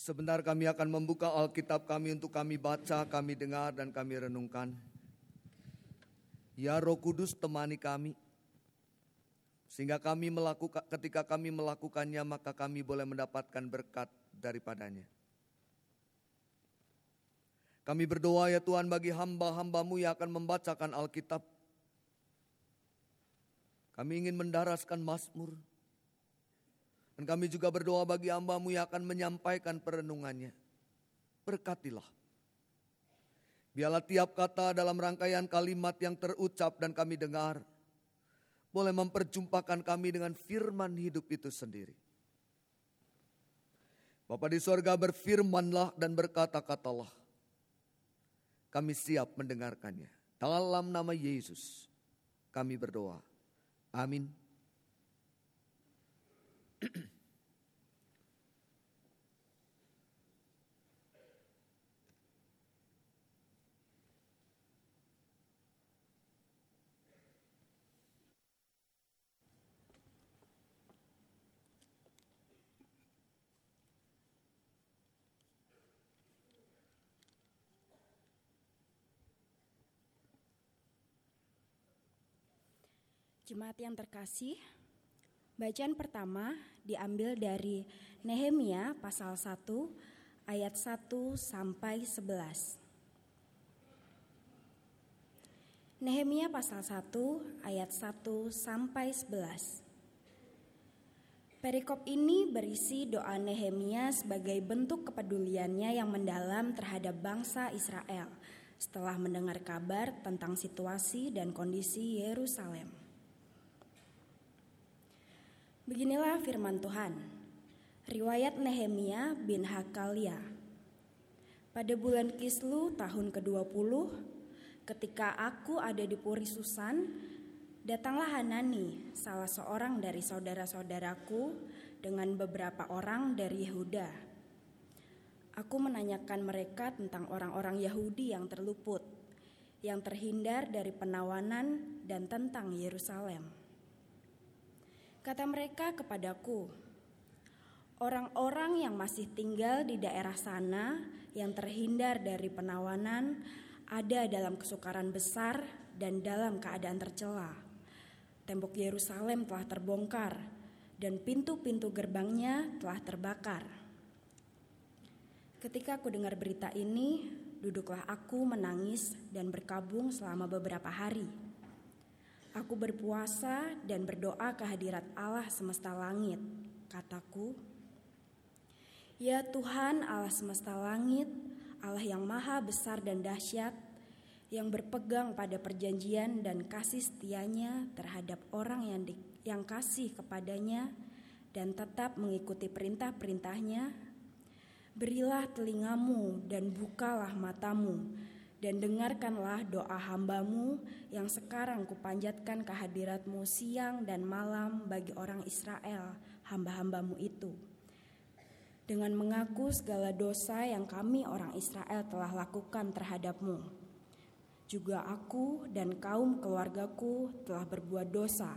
Sebentar kami akan membuka Alkitab kami untuk kami baca, kami dengar, dan kami renungkan. Ya Roh Kudus temani kami, sehingga ketika kami melakukannya maka kami boleh mendapatkan berkat daripadanya. Kami berdoa ya Tuhan bagi hamba-hamba-Mu yang akan membacakan Alkitab. Kami ingin mendaraskan Mazmur. Dan kami juga berdoa bagi hamba-Mu yang akan menyampaikan perenungannya. Berkatilah. Biarlah tiap kata dalam rangkaian kalimat yang terucap dan kami dengar boleh memperjumpakan kami dengan firman hidup itu sendiri. Bapa di sorga, berfirmanlah dan berkata-katalah. Kami siap mendengarkannya. Dalam nama Yesus kami berdoa. Amin. Jemaat yang terkasih, bacaan pertama diambil dari Nehemia pasal 1 ayat 1 sampai 11. Nehemia pasal 1 ayat 1 sampai 11. Perikop ini berisi doa Nehemia sebagai bentuk kepeduliannya yang mendalam terhadap bangsa Israel setelah mendengar kabar tentang situasi dan kondisi Yerusalem. Beginilah firman Tuhan. Riwayat Nehemia bin Hakalia. Pada bulan Kislu tahun ke-20, ketika aku ada di Puri Susan, datanglah Hanani, salah seorang dari saudara-saudaraku, dengan beberapa orang dari Yehuda. Aku menanyakan mereka tentang orang-orang Yahudi yang terluput, yang terhindar dari penawanan, dan tentang Yerusalem. Kata mereka kepadaku, orang-orang yang masih tinggal di daerah sana yang terhindar dari penawanan ada dalam kesukaran besar dan dalam keadaan tercela. Tembok Yerusalem telah terbongkar dan pintu-pintu gerbangnya telah terbakar. Ketika aku dengar berita ini, duduklah aku menangis dan berkabung selama beberapa hari. Aku berpuasa dan berdoa kehadirat Allah semesta langit. Kataku, ya Tuhan Allah semesta langit, Allah yang maha besar dan dahsyat, yang berpegang pada perjanjian dan kasih setianya terhadap orang yang kasih kepadanya dan tetap mengikuti perintah-perintahnya. Berilah telingamu dan bukalah matamu, dan dengarkanlah doa hamba-Mu yang sekarang kupanjatkan kehadirat-Mu siang dan malam bagi orang Israel, hamba-hamba-Mu itu. Dengan mengaku segala dosa yang kami orang Israel telah lakukan terhadap-Mu. Juga aku dan kaum keluargaku telah berbuat dosa.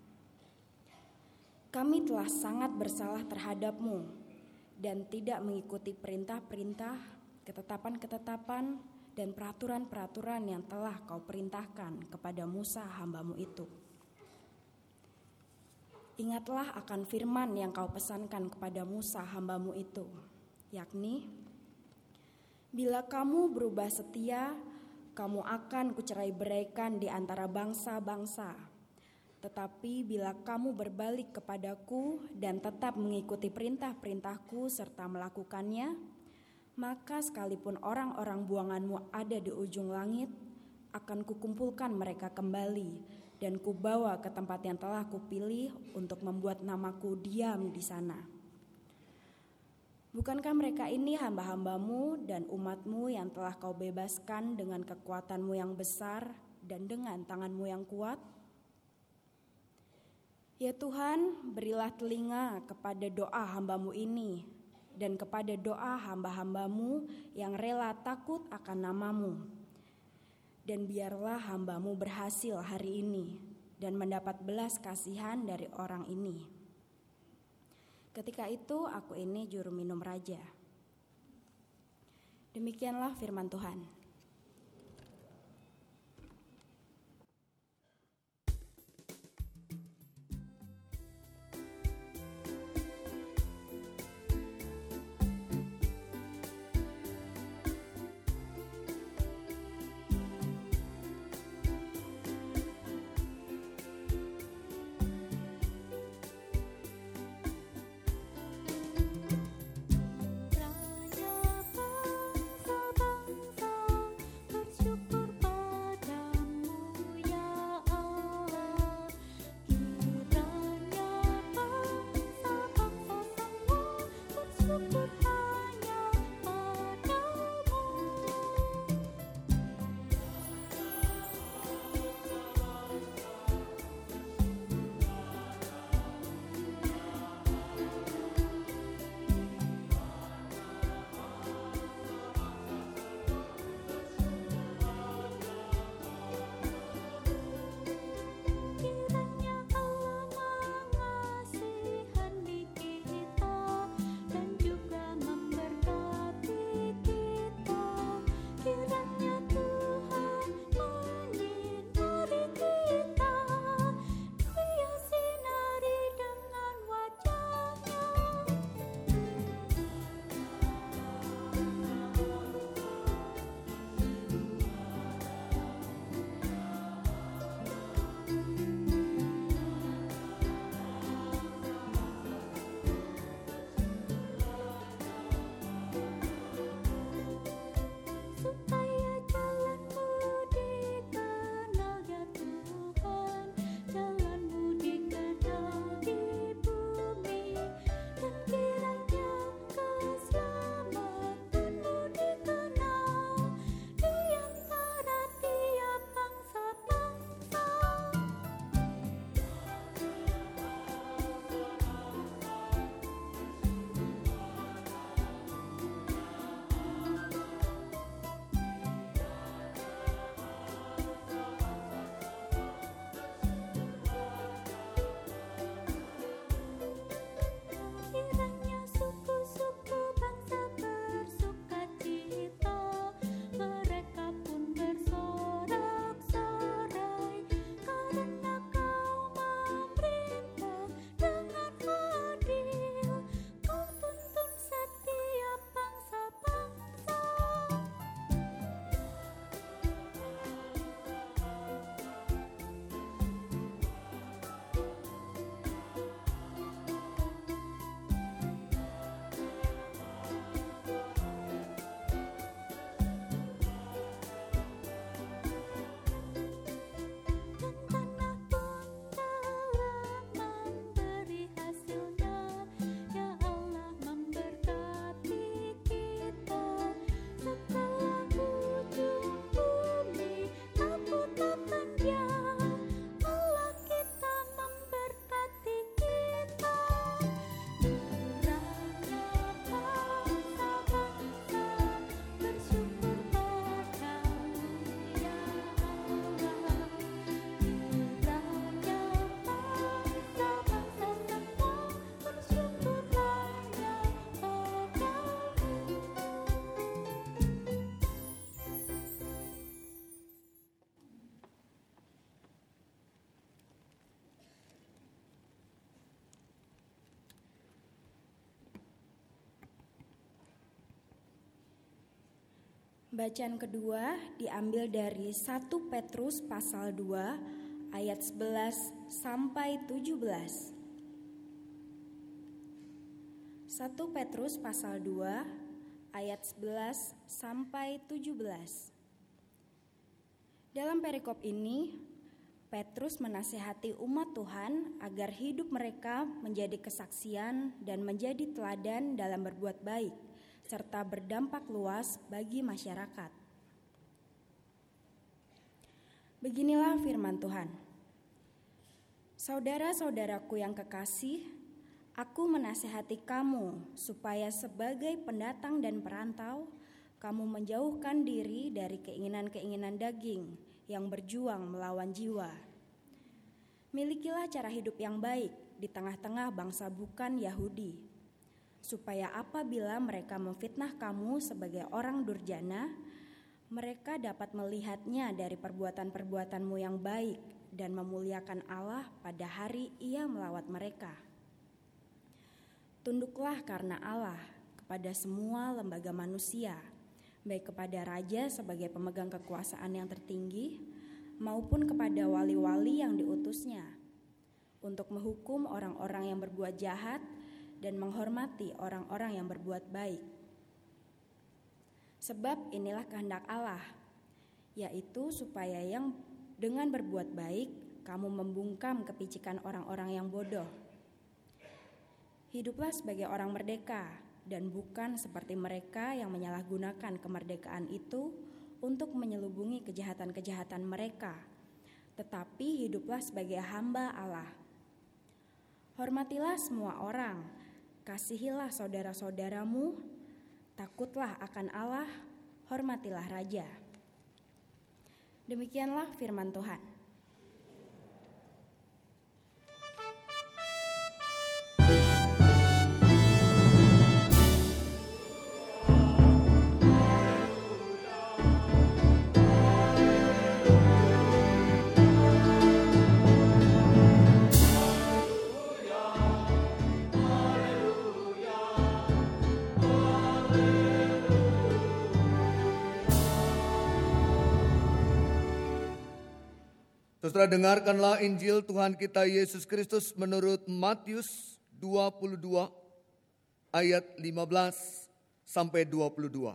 Kami telah sangat bersalah terhadap-Mu dan tidak mengikuti perintah-perintah, ketetapan-ketetapan, dan peraturan-peraturan yang telah Kau perintahkan kepada Musa hamba-Mu itu. Ingatlah akan firman yang Kau pesankan kepada Musa hamba-Mu itu, yakni, bila kamu berubah setia, kamu akan kucerai-beraikan di antara bangsa-bangsa. Tetapi bila kamu berbalik kepadaku dan tetap mengikuti perintah-perintahku serta melakukannya, maka sekalipun orang-orang buanganmu ada di ujung langit, akan kukumpulkan mereka kembali dan kubawa ke tempat yang telah kupilih untuk membuat namaku diam di sana. Bukankah mereka ini hamba-hamba-Mu dan umat-Mu yang telah Kau bebaskan dengan kekuatan-Mu yang besar dan dengan tangan-Mu yang kuat? Ya Tuhan, berilah telinga kepada doa hamba-Mu ini dan kepada doa hamba-hamba-Mu yang rela takut akan nama-Mu. Dan biarlah hamba-Mu berhasil hari ini dan mendapat belas kasihan dari orang ini. Ketika itu aku ini juru minum raja. Demikianlah firman Tuhan. Bacaan kedua diambil dari 1 Petrus pasal 2 ayat 11 sampai 17. 1 Petrus pasal 2 ayat 11 sampai 17. Dalam perikop ini, Petrus menasihati umat Tuhan agar hidup mereka menjadi kesaksian dan menjadi teladan dalam berbuat baik, serta berdampak luas bagi masyarakat. Beginilah firman Tuhan. Saudara-saudaraku yang kekasih, aku menasihati kamu supaya sebagai pendatang dan perantau, kamu menjauhkan diri dari keinginan-keinginan daging yang berjuang melawan jiwa. Milikilah cara hidup yang baik di tengah-tengah bangsa bukan Yahudi. supaya apabila mereka memfitnah kamu sebagai orang durjana, mereka dapat melihatnya dari perbuatan-perbuatanmu yang baik dan memuliakan Allah pada hari Ia melawat mereka. Tunduklah karena Allah kepada semua lembaga manusia, baik kepada raja sebagai pemegang kekuasaan yang tertinggi, maupun kepada wali-wali yang diutusnya, untuk menghukum orang-orang yang berbuat jahat dan menghormati orang-orang yang berbuat baik. Sebab inilah kehendak Allah, yaitu supaya yang dengan berbuat baik kamu membungkam kepicikan orang-orang yang bodoh. Hiduplah sebagai orang merdeka dan bukan seperti mereka yang menyalahgunakan kemerdekaan itu untuk menyelubungi kejahatan-kejahatan mereka, tetapi hiduplah sebagai hamba Allah. Hormatilah semua orang, kasihilah saudara-saudaramu, takutlah akan Allah, hormatilah raja. Demikianlah firman Tuhan. Saudara, dengarkanlah Injil Tuhan kita Yesus Kristus menurut Matius 22 ayat 15 sampai 22.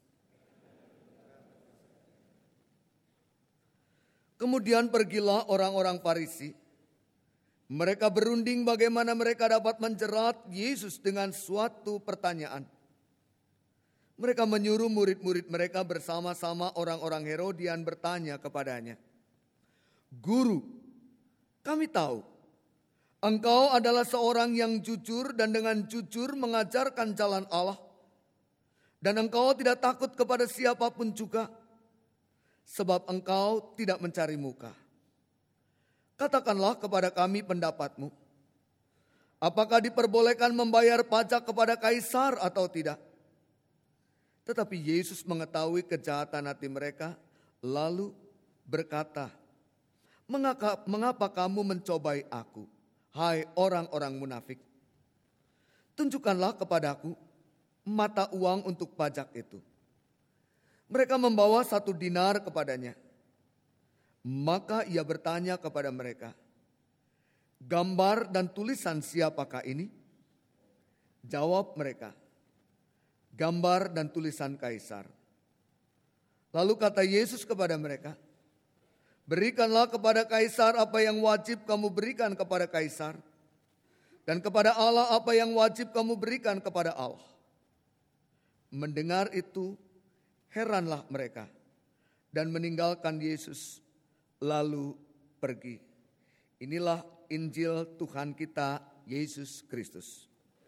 Kemudian pergilah orang-orang Farisi. Mereka berunding bagaimana mereka dapat menjerat Yesus dengan suatu pertanyaan. Mereka menyuruh murid-murid mereka bersama-sama orang-orang Herodian bertanya kepadanya, "Guru, kami tahu Engkau adalah seorang yang jujur dan dengan jujur mengajarkan jalan Allah. Dan Engkau tidak takut kepada siapapun juga, sebab Engkau tidak mencari muka. Katakanlah kepada kami pendapatmu. Apakah diperbolehkan membayar pajak kepada kaisar atau tidak?" Tetapi Yesus mengetahui kejahatan hati mereka, lalu berkata, Mengapa kamu mencobai aku, hai orang-orang munafik? Tunjukkanlah kepadaku mata uang untuk pajak itu. Mereka membawa 1 dinar kepadanya. Maka ia bertanya kepada mereka, "Gambar dan tulisan siapakah ini?" Jawab mereka, "Gambar dan tulisan kaisar." Lalu kata Yesus kepada mereka, "Berikanlah kepada kaisar apa yang wajib kamu berikan kepada kaisar, dan kepada Allah apa yang wajib kamu berikan kepada Allah." Mendengar itu, heranlah mereka dan meninggalkan Yesus, lalu pergi. Inilah Injil Tuhan kita, Yesus Kristus.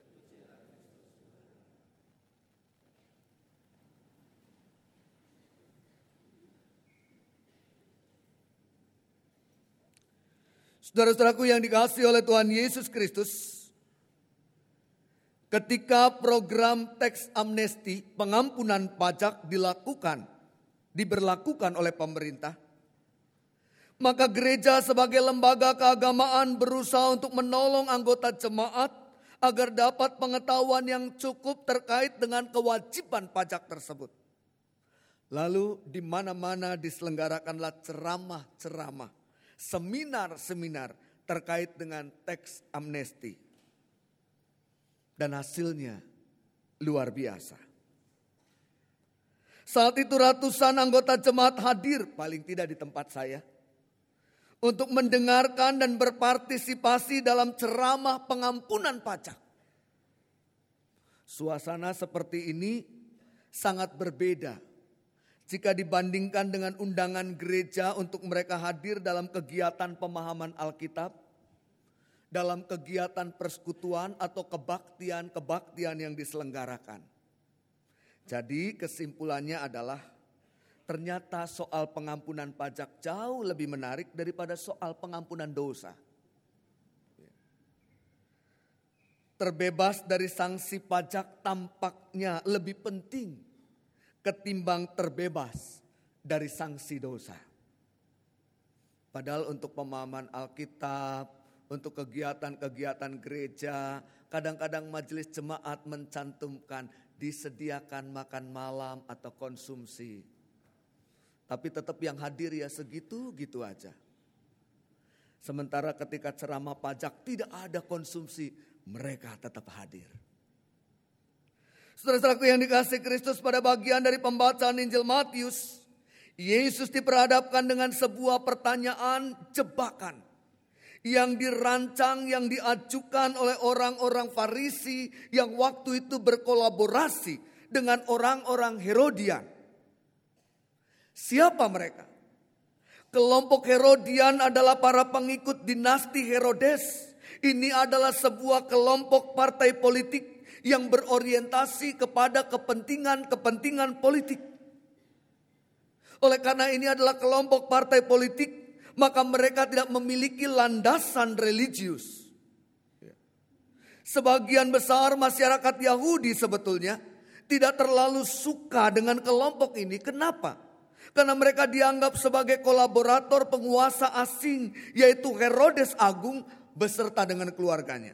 Saudara-saudaraku yang dikasihi oleh Tuhan Yesus Kristus, ketika program teks amnesti pengampunan pajak diberlakukan oleh pemerintah, maka gereja sebagai lembaga keagamaan berusaha untuk menolong anggota jemaat agar dapat pengetahuan yang cukup terkait dengan kewajiban pajak tersebut. Lalu di mana-mana diselenggarakanlah ceramah-ceramah, seminar-seminar terkait dengan teks amnesti. Dan hasilnya luar biasa. Saat itu ratusan anggota jemaat hadir, paling tidak di tempat saya, untuk mendengarkan dan berpartisipasi dalam ceramah pengampunan pajak. Suasana seperti ini sangat berbeda jika dibandingkan dengan undangan gereja untuk mereka hadir dalam kegiatan pemahaman Alkitab, dalam kegiatan persekutuan atau kebaktian yang diselenggarakan. Jadi kesimpulannya adalah ternyata soal pengampunan pajak jauh lebih menarik daripada soal pengampunan dosa. terbebas dari sanksi pajak tampaknya lebih penting ketimbang terbebas dari sanksi dosa. Padahal untuk pemahaman Alkitab, untuk kegiatan-kegiatan gereja, kadang-kadang majelis jemaat mencantumkan disediakan makan malam atau konsumsi. Tapi tetap yang hadir ya segitu-gitu aja. Sementara ketika ceramah pajak tidak ada konsumsi, mereka tetap hadir. Saudara-saudaraku yang dikasihi Kristus, pada bagian dari pembacaan Injil Matius, Yesus diperhadapkan dengan sebuah pertanyaan jebakan yang dirancang, yang diajukan oleh orang-orang Farisi yang waktu itu berkolaborasi dengan orang-orang Herodian. Siapa mereka? Kelompok Herodian adalah para pengikut dinasti Herodes. Ini adalah sebuah kelompok partai politik yang berorientasi kepada kepentingan politik. Oleh karena ini adalah kelompok partai politik, maka mereka tidak memiliki landasan religius. Sebagian besar masyarakat Yahudi sebetulnya tidak terlalu suka dengan kelompok ini. Kenapa? Karena mereka dianggap sebagai kolaborator penguasa asing, yaitu Herodes Agung beserta dengan keluarganya.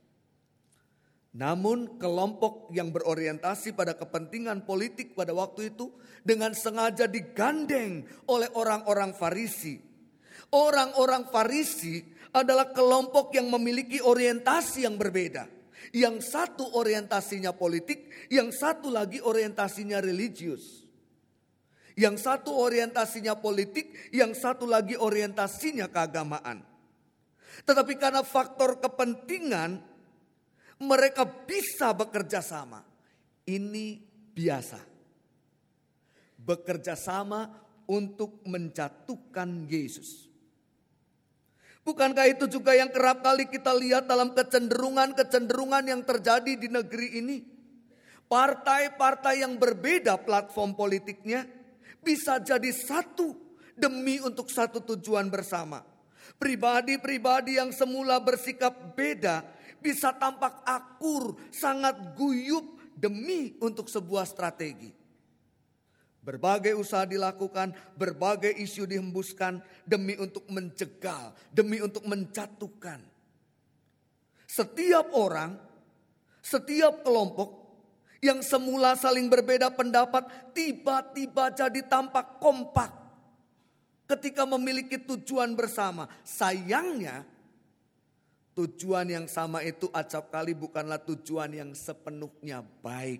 Namun kelompok yang berorientasi pada kepentingan politik pada waktu itu dengan sengaja digandeng oleh orang-orang Farisi. Orang-orang Farisi adalah kelompok yang memiliki orientasi yang berbeda. Yang satu orientasinya politik, yang satu lagi orientasinya religius. Yang satu orientasinya politik, yang satu lagi orientasinya keagamaan. Tetapi karena faktor kepentingan, mereka bisa bekerja sama. Ini biasa. Bekerja sama untuk menjatuhkan Yesus. Bukankah itu juga yang kerap kali kita lihat dalam kecenderungan yang terjadi di negeri ini? Partai-partai yang berbeda platform politiknya bisa jadi satu demi untuk satu tujuan bersama. Pribadi-pribadi yang semula bersikap beda bisa tampak akur, sangat guyup demi untuk sebuah strategi. Berbagai usaha dilakukan, berbagai isu dihembuskan demi untuk menjegal, demi untuk menjatuhkan. Setiap orang, setiap kelompok yang semula saling berbeda pendapat tiba-tiba jadi tampak kompak ketika memiliki tujuan bersama. Sayangnya tujuan yang sama itu acap kali bukanlah tujuan yang sepenuhnya baik.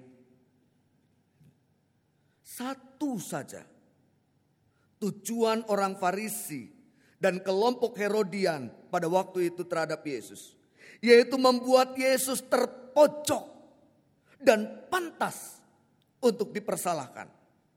Satu saja tujuan orang Farisi dan kelompok Herodian pada waktu itu terhadap Yesus, yaitu membuat Yesus terpojok dan pantas untuk dipersalahkan.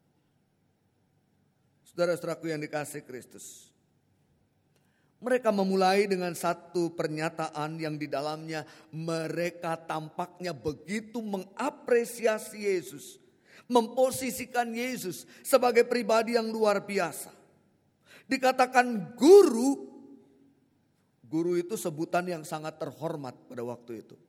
Saudara-saudaraku yang dikasihi Kristus, mereka memulai dengan satu pernyataan yang di dalamnya mereka tampaknya begitu mengapresiasi Yesus, memposisikan Yesus sebagai pribadi yang luar biasa. Dikatakan guru itu sebutan yang sangat terhormat pada waktu itu.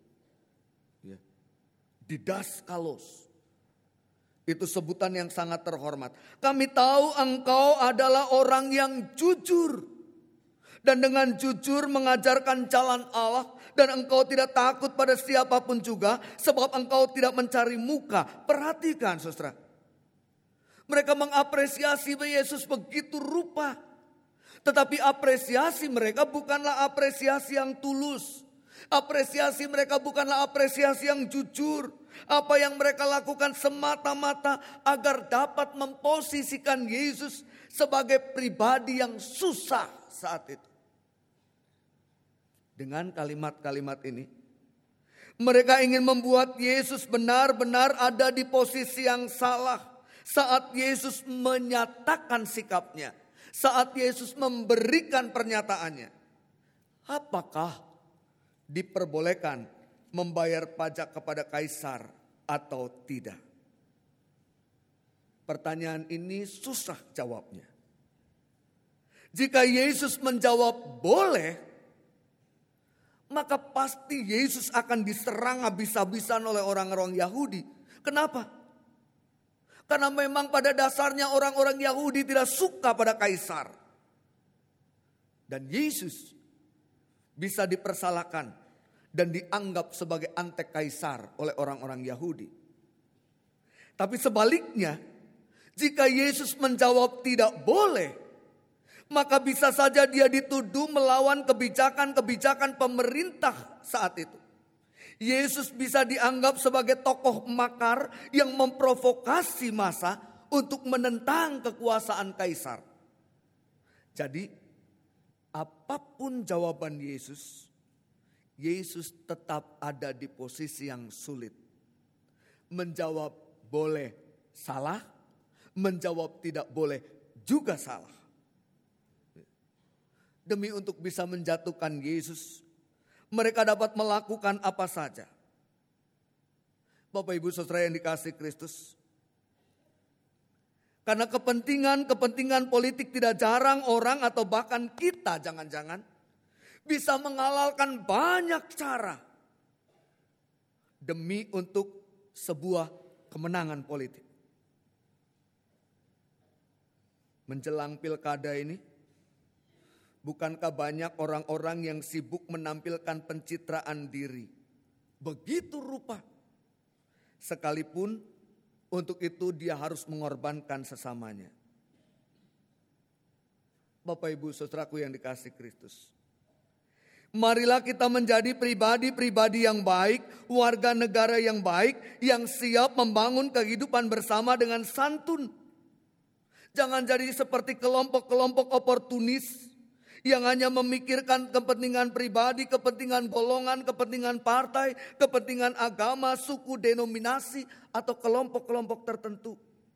Didaskalos, itu sebutan yang sangat terhormat. Kami tahu engkau adalah orang yang jujur, dan dengan jujur mengajarkan jalan Allah, dan engkau tidak takut pada siapapun juga, sebab engkau tidak mencari muka. Perhatikan saudara, mereka mengapresiasi Yesus begitu rupa, tetapi apresiasi mereka bukanlah apresiasi yang tulus. Apresiasi mereka bukanlah apresiasi yang jujur. Apa yang mereka lakukan semata-mata agar dapat memposisikan Yesus sebagai pribadi yang susah saat itu. Dengan kalimat-kalimat ini, mereka ingin membuat Yesus benar-benar ada di posisi yang salah saat Yesus menyatakan sikapnya, saat Yesus memberikan pernyataannya. Apakah diperbolehkan membayar pajak kepada kaisar atau tidak? Pertanyaan ini susah jawabnya. Jika Yesus menjawab boleh, maka pasti Yesus akan diserang habis-habisan oleh orang-orang Yahudi. Kenapa? Karena memang pada dasarnya orang-orang Yahudi tidak suka pada kaisar. Dan Yesus bisa dipersalahkan dan dianggap sebagai antek kaisar oleh orang-orang Yahudi. Tapi sebaliknya, jika Yesus menjawab tidak boleh, maka bisa saja dia dituduh melawan kebijakan-kebijakan pemerintah saat itu. Yesus bisa dianggap sebagai tokoh makar yang memprovokasi massa untuk menentang kekuasaan kaisar. Jadi, apapun jawaban Yesus, Yesus tetap ada di posisi yang sulit. Menjawab boleh salah, menjawab tidak boleh juga salah. Demi untuk bisa menjatuhkan Yesus, mereka dapat melakukan apa saja. Bapak Ibu Saudara yang dikasihi Kristus, karena kepentingan politik tidak jarang orang atau bahkan kita jangan-jangan bisa menghalalkan banyak cara demi untuk sebuah kemenangan politik. Menjelang pilkada ini, bukankah banyak orang-orang yang sibuk menampilkan pencitraan diri? Begitu rupa. Sekalipun untuk itu dia harus mengorbankan sesamanya. Bapak Ibu Saudaraku yang dikasihi Kristus, marilah kita menjadi pribadi-pribadi yang baik, warga negara yang baik, yang siap membangun kehidupan bersama dengan santun. Jangan jadi seperti kelompok-kelompok oportunis yang hanya memikirkan kepentingan pribadi, kepentingan golongan, kepentingan partai, kepentingan agama, suku, denominasi, atau kelompok-kelompok tertentu.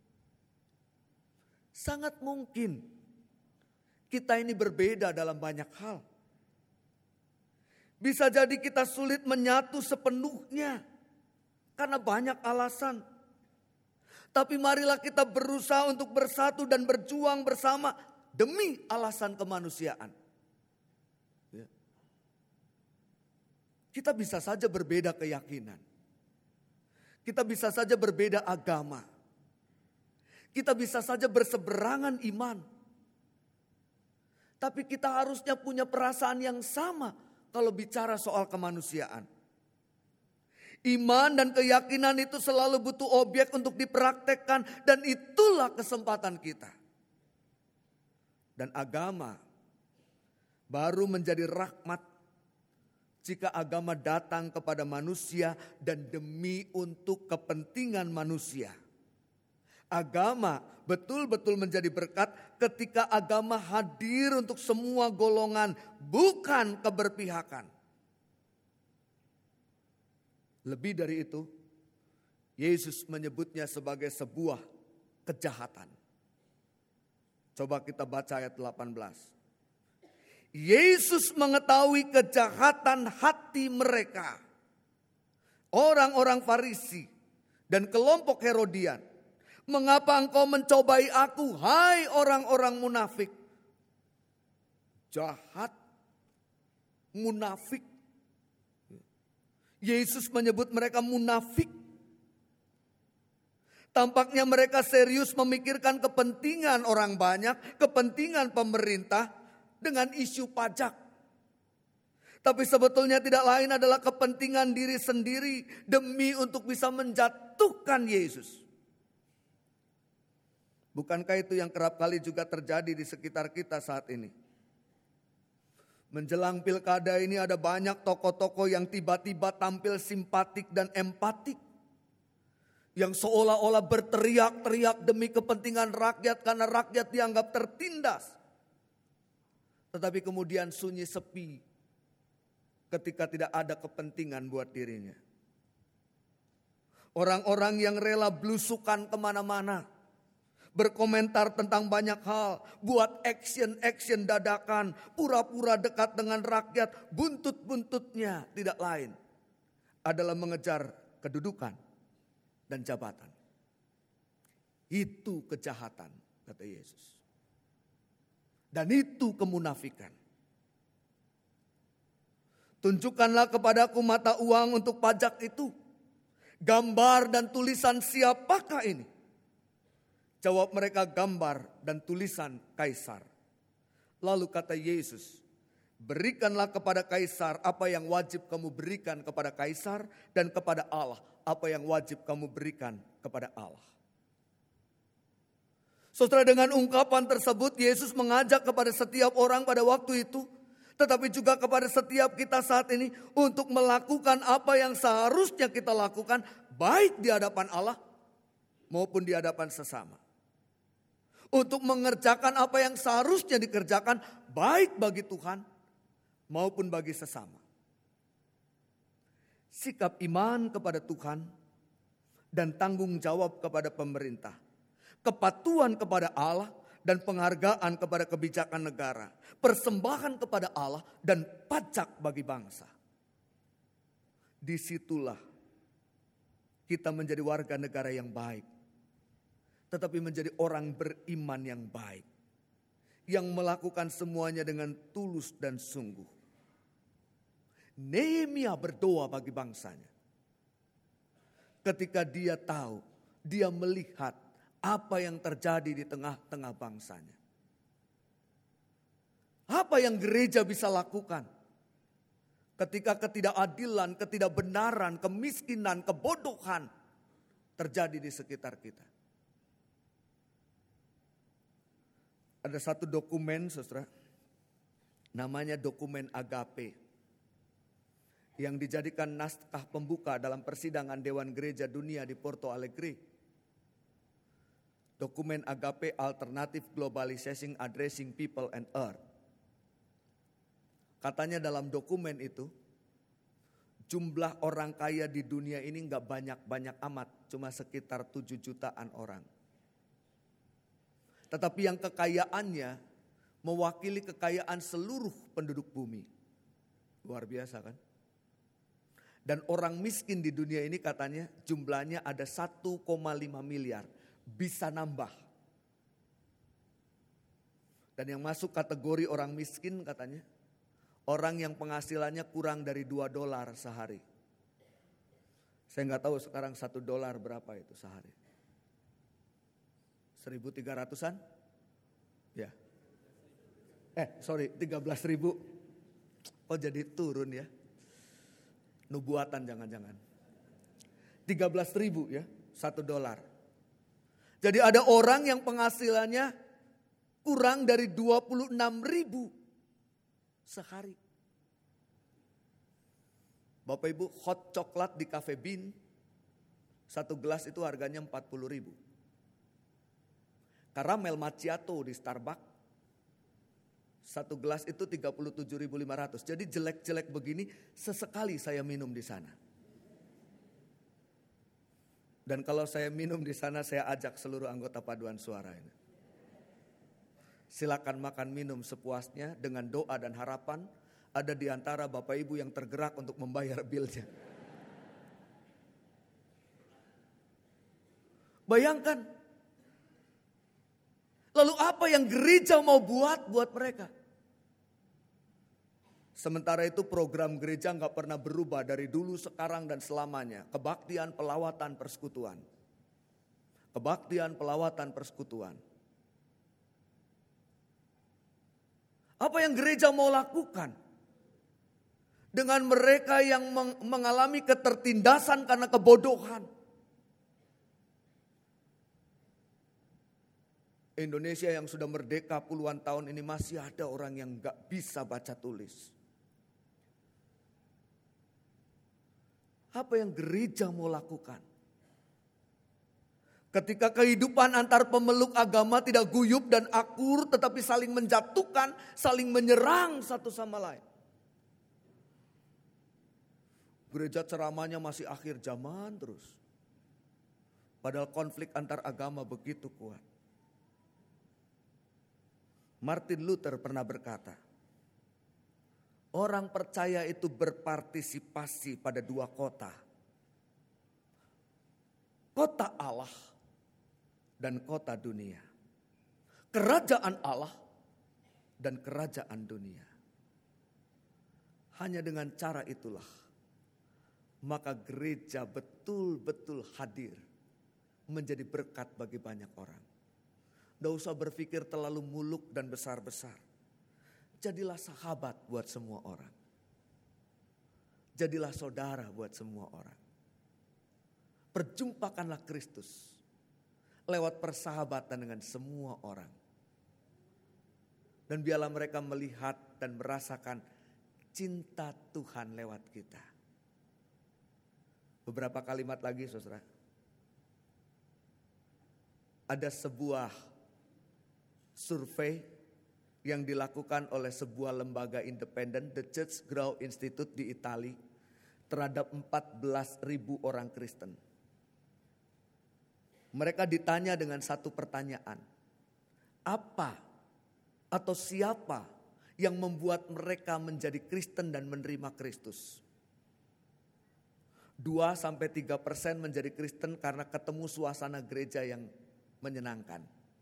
Sangat mungkin kita ini berbeda dalam banyak hal. Bisa jadi kita sulit menyatu sepenuhnya karena banyak alasan. Tapi marilah kita berusaha untuk bersatu dan berjuang bersama demi alasan kemanusiaan. Ya. Kita bisa saja berbeda keyakinan. Kita bisa saja berbeda agama. Kita bisa saja berseberangan iman. Tapi kita harusnya punya perasaan yang sama kalau bicara soal kemanusiaan. Iman dan keyakinan itu selalu butuh objek untuk dipraktekkan, dan itulah kesempatan kita. Dan agama baru menjadi rahmat jika agama datang kepada manusia dan demi untuk kepentingan manusia. Agama betul-betul menjadi berkat ketika agama hadir untuk semua golongan, bukan keberpihakan. Lebih dari itu, Yesus menyebutnya sebagai sebuah kejahatan. Coba kita baca ayat 18. Yesus mengetahui kejahatan hati mereka, orang-orang Farisi dan kelompok Herodian. Mengapa engkau mencobai aku, hai orang-orang munafik? Jahat, munafik. Yesus menyebut mereka munafik. Tampaknya mereka serius memikirkan kepentingan orang banyak, kepentingan pemerintah dengan isu pajak. Tapi sebetulnya tidak lain adalah kepentingan diri sendiri demi untuk bisa menjatuhkan Yesus. Bukankah itu yang kerap kali juga terjadi di sekitar kita saat ini? Menjelang pilkada ini ada banyak tokoh-tokoh yang tiba-tiba tampil simpatik dan empatik. Yang seolah-olah berteriak-teriak demi kepentingan rakyat karena rakyat dianggap tertindas. Tetapi kemudian sunyi sepi ketika tidak ada kepentingan buat dirinya. Orang-orang yang rela blusukan kemana-mana. Berkomentar tentang banyak hal, buat action dadakan, pura-pura dekat dengan rakyat, buntut-buntutnya tidak lain adalah mengejar kedudukan dan jabatan. Itu kejahatan, kata Yesus. Dan itu kemunafikan. Tunjukkanlah kepadaku mata uang untuk pajak itu. Gambar dan tulisan siapakah ini? Jawab mereka, gambar dan tulisan Kaisar. Lalu kata Yesus, berikanlah kepada Kaisar apa yang wajib kamu berikan kepada Kaisar, dan kepada Allah apa yang wajib kamu berikan kepada Allah. Saudara, dengan ungkapan tersebut Yesus mengajak kepada setiap orang pada waktu itu, tetapi juga kepada setiap kita saat ini untuk melakukan apa yang seharusnya kita lakukan, baik di hadapan Allah maupun di hadapan sesama. Untuk mengerjakan apa yang seharusnya dikerjakan, baik bagi Tuhan maupun bagi sesama. Sikap iman kepada Tuhan dan tanggung jawab kepada pemerintah, kepatuhan kepada Allah dan penghargaan kepada kebijakan negara, persembahan kepada Allah dan pajak bagi bangsa. Disitulah kita menjadi warga negara yang baik, tetapi menjadi orang beriman yang baik, yang melakukan semuanya dengan tulus dan sungguh. Nehemia berdoa bagi bangsanya. Ketika dia tahu, dia melihat apa yang terjadi di tengah-tengah bangsanya. Apa yang gereja bisa lakukan ketika ketidakadilan, ketidakbenaran, kemiskinan, kebodohan terjadi di sekitar kita? Ada satu dokumen, saudara, namanya dokumen Agape, yang dijadikan naskah pembuka dalam persidangan Dewan Gereja Dunia di Porto Alegre. Dokumen Agape, Alternative Globalization Addressing People and Earth. Katanya dalam dokumen itu, jumlah orang kaya di dunia ini gak banyak-banyak amat, cuma sekitar 7 jutaan orang. Tetapi yang kekayaannya mewakili kekayaan seluruh penduduk bumi. Luar biasa kan? Dan orang miskin di dunia ini katanya jumlahnya ada 1,5 miliar. Bisa nambah. Dan yang masuk kategori orang miskin katanya, orang yang penghasilannya kurang dari $2 sehari. Saya gak tahu sekarang $1 berapa itu sehari. 1.300-an? Ya. 13.000. Kok jadi turun ya? Nubuatan jangan-jangan. 13.000 ya, $1. Jadi ada orang yang penghasilannya kurang dari 26.000 sehari. Bapak Ibu, hot coklat di Cafe Bean, 1 gelas itu harganya 40.000. Karamel macchiato di Starbucks, 1 gelas itu 37.500. Jadi jelek-jelek begini sesekali saya minum di sana. Dan kalau saya minum di sana, saya ajak seluruh anggota paduan suara ini. Silakan makan minum sepuasnya dengan doa dan harapan. Ada di antara Bapak Ibu yang tergerak untuk membayar bilnya. Bayangkan. Lalu apa yang gereja mau buat mereka? Sementara itu program gereja gak pernah berubah dari dulu, sekarang, dan selamanya. Kebaktian, pelawatan, persekutuan. Kebaktian, pelawatan, persekutuan. Apa yang gereja mau lakukan? Dengan mereka yang mengalami ketertindasan karena kebodohan. Indonesia yang sudah merdeka puluhan tahun ini masih ada orang yang gak bisa baca tulis. Apa yang gereja mau lakukan? Ketika kehidupan antar pemeluk agama tidak guyup dan akur, tetapi saling menjatuhkan, saling menyerang satu sama lain. Gereja ceramahnya masih akhir zaman terus. Padahal konflik antar agama begitu kuat. Martin Luther pernah berkata, orang percaya itu berpartisipasi pada 2 kota. Kota Allah dan kota dunia. Kerajaan Allah dan kerajaan dunia. Hanya dengan cara itulah maka gereja betul-betul hadir menjadi berkat bagi banyak orang. Tidak usah berpikir terlalu muluk dan besar-besar. Jadilah sahabat buat semua orang. Jadilah saudara buat semua orang. Perjumpakanlah Kristus lewat persahabatan dengan semua orang. Dan biarlah mereka melihat dan merasakan cinta Tuhan lewat kita. Beberapa kalimat lagi saudara. Ada sebuah survei yang dilakukan oleh sebuah lembaga independen, The Church Grow Institute di Italia, terhadap 14.000 orang Kristen. Mereka ditanya dengan satu pertanyaan. Apa atau siapa yang membuat mereka menjadi Kristen dan menerima Kristus? 2-3% menjadi Kristen karena ketemu suasana gereja yang menyenangkan.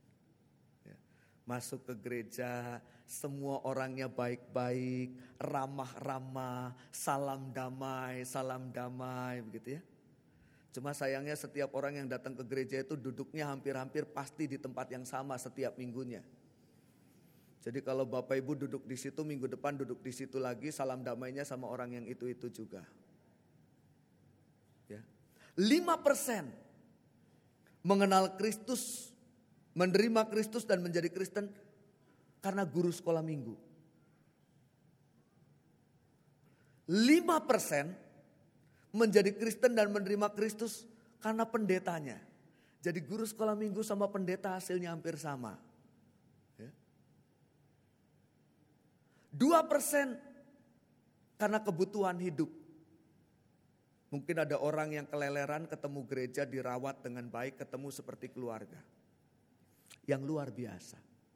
Masuk ke gereja, semua orangnya baik-baik, ramah-ramah, salam damai, begitu ya. Cuma sayangnya setiap orang yang datang ke gereja itu duduknya hampir-hampir pasti di tempat yang sama setiap minggunya. Jadi kalau Bapak Ibu duduk di situ, minggu depan duduk di situ lagi, salam damainya sama orang yang itu juga. Ya. 5% mengenal Kristus, menerima Kristus dan menjadi Kristen karena guru sekolah minggu. 5% menjadi Kristen dan menerima Kristus karena pendetanya. Jadi guru sekolah minggu sama pendeta hasilnya hampir sama. 2% karena kebutuhan hidup. Mungkin ada orang yang keleleran ketemu gereja dirawat dengan baik, ketemu seperti keluarga. Yang luar biasa.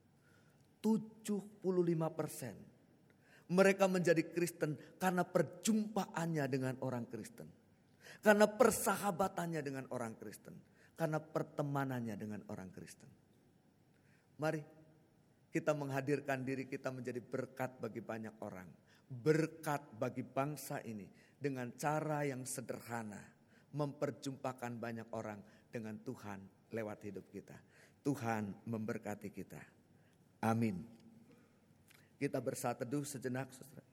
75% mereka menjadi Kristen karena perjumpaannya dengan orang Kristen. Karena persahabatannya dengan orang Kristen. Karena pertemanannya dengan orang Kristen. Mari kita menghadirkan diri kita menjadi berkat bagi banyak orang. Berkat bagi bangsa ini dengan cara yang sederhana. Memperjumpakan banyak orang dengan Tuhan lewat hidup kita. Tuhan memberkati kita. Amin. Kita bersatu teduh sejenak, saudara.